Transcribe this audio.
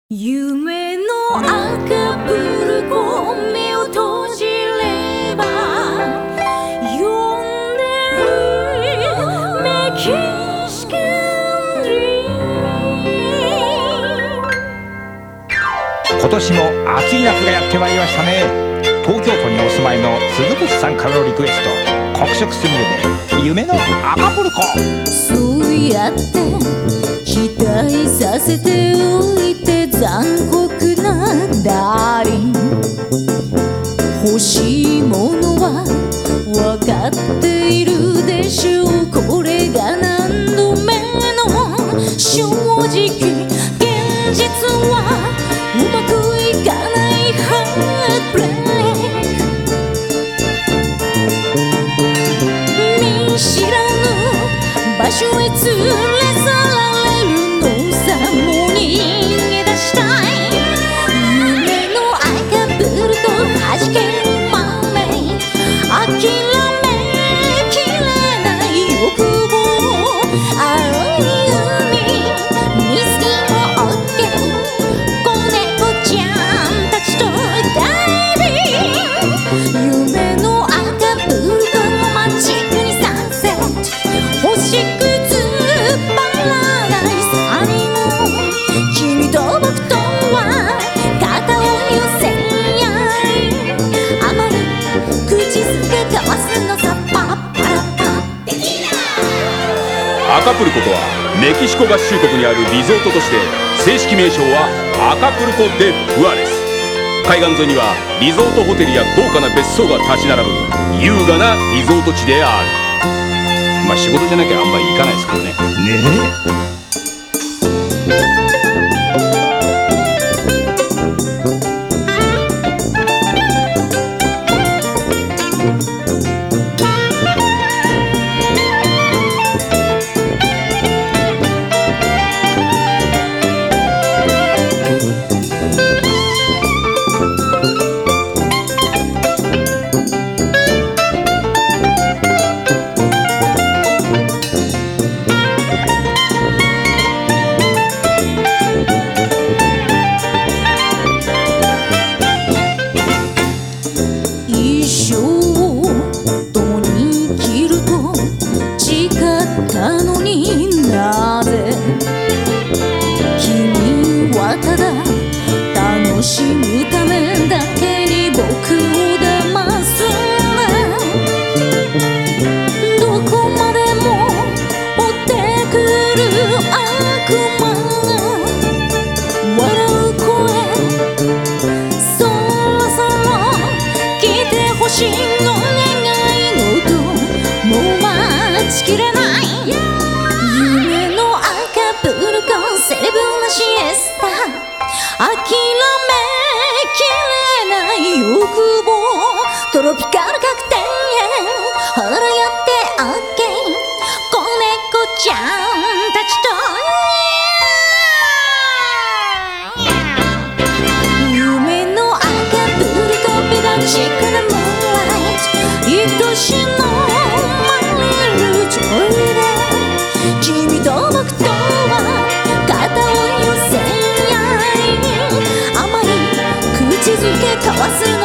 夢の赤プルコ目を閉じれば呼んでるメキシカンドリーム。 今年も暑い夏がやってまいりましたね。東京都にお住まいの鈴木さんからのリクエスト、黒色すぎるで夢の赤プルコ。 そうやって期待させておいて残酷なダーリン、欲しいものは分かっているでしょう。これが何度目の正直、現実はうまくいかないハートブレイク。見知らぬ場所へ連れ去られるのさ。もう逃げ出したい。夢の赤プルコ弾けるまめ、諦めきれない欲望。青い海ミスティを追って子猫ちゃんたちとダイビング。夢の赤プルコのマジックにサンセット、星屑パラダイスハニムーン。君と僕とは肩を寄せ合い、甘い口づけ交わすのさ。パッパラパテキーラ。 アカプルコとはメキシコ合衆国にあるリゾート都市で、正式名称はアカプルコ・デ・フアレス。海岸沿いにはリゾートホテルや豪華な別荘が立ち並ぶ優雅なリゾート地である。まあ仕事じゃなきゃあんまり行かないですけどね。 一生共に生きると誓ったのに、なぜ君はただ楽しむためだけに僕を騙すんだ。どこまでも追ってくる悪魔が笑う声、そろそろ来てほしいの願い事、もう待ちきれない。夢の赤プルコセレブなシエスタ、諦めきれない欲望。トロピカルカクテルほらやって OK、 子猫ちゃんたちと夢の赤プルコペダチックなムーンライト、愛しのマリルジョイで君と僕とは肩を寄せ合い、甘い口づけ交わす